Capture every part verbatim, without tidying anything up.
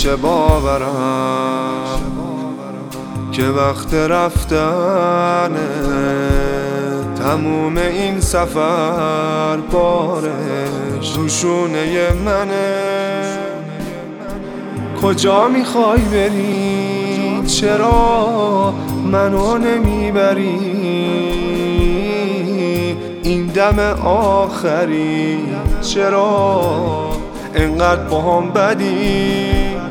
نمیشه باورم که وقت رفتنه، تموم این سفر بارش روشونه منه. کجا میخوای بری؟ چرا منو نمیبری؟ این دم آخری چرا انقدر با هم بدی؟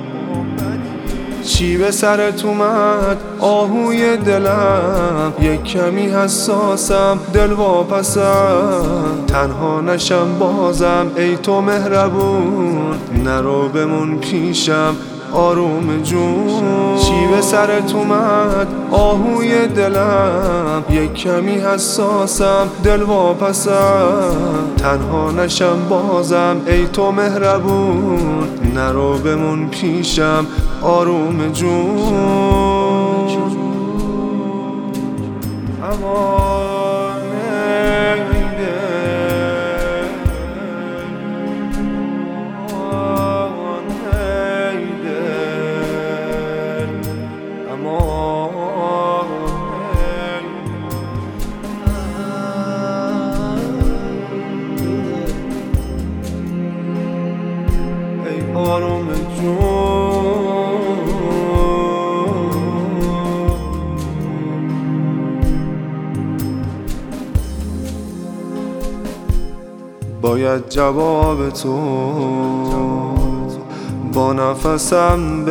چی به سرت اومد آهوی دلم؟ یک کمی حساسم، دل واپسم، تنها نشم بازم ای تو مهربون، نرو بمون پیشم آروم جون. چی به سرت اومد آهوی دلم؟ یک کمی حساسم، دل واپسم، تنها نشم بازم ای تو مهربون، نرو بمون پیشم آروم جون. امان ایده امان ایده امان ای آروم جون. باید جواب تو با نفسم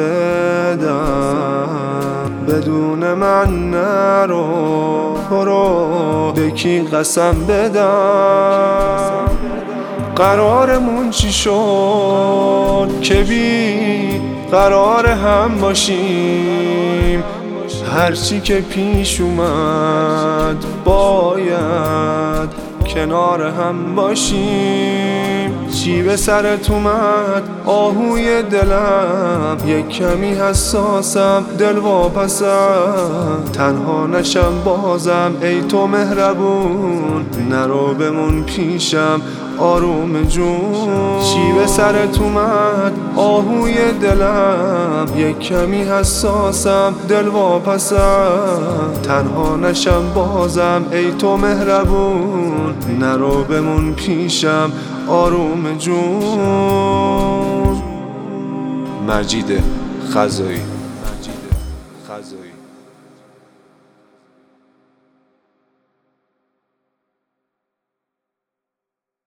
بدم، بدون من نرو، برو به کی قسم بدم؟ قرارمون چی شد که بی قرار هم باشیم؟ هرچی که پیش اومد باید کنار هم باشیم. چی به سرت اومد آهوی دلم؟ یک کمی حساسم، دل واپسم، تنها نشم بازم ای تو مهربون، نرو بمون پیشم آروم جون. چی به سرت اومد آهوی دلم؟ یک کمی حساسم، دل واپسم، تنها نشم بازم ای تو مهربون، نرو بمون پیشم آروم جون. مجید خزایی.